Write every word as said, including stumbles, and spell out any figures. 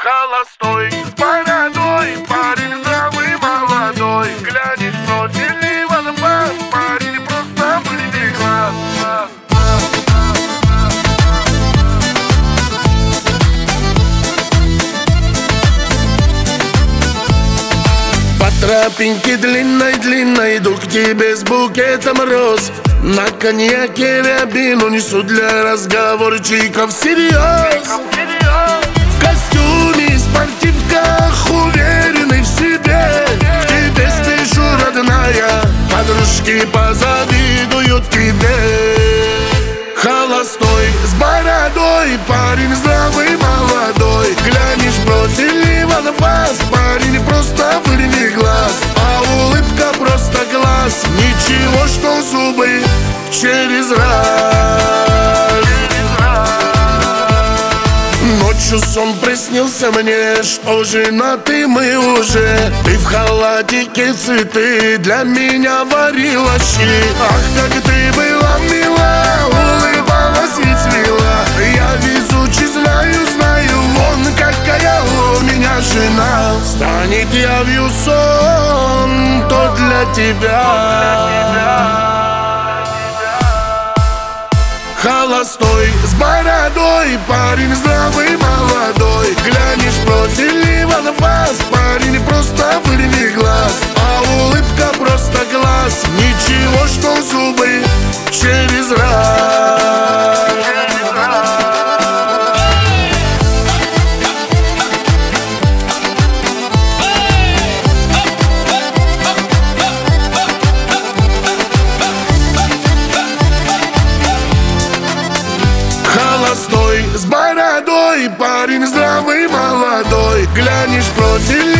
Холостой, с бородой, парень здравый, молодой. Глянешь в профиль Иван Бас, парень просто вырви глаз. По тропинке длинной-длинной иду к тебе с букетом роз. На коньяке рябину несу для разговорчиков всерьез. В костюме и спортивках, уверенный в себе, к тебе спешу, родная, подружки позавидуют тебе. Холостой, с бородой, парень здравый, молодой. Глянешь в профиль Иван Бас, парень просто вырви глаз. А улыбка просто глаз, ничего, что зубы через раз. Ночью сон приснился мне, что женаты мы уже. Ты в халатике цветы для меня варила щи. Ах, как ты была мила, улыбалась и цвела. Я везучий, знаю, знаю, вон какая у меня жена. Станет явью сон, то для тебя. Холостой, с бородой, парень здравый, молодой. Глянешь в профиль Иван Бас, парень просто вырви глаз. А улыбка просто глаз, ничего, что зубы через раз. Холостой, с бородой, парень здравый, молодой. Глянешь в профиль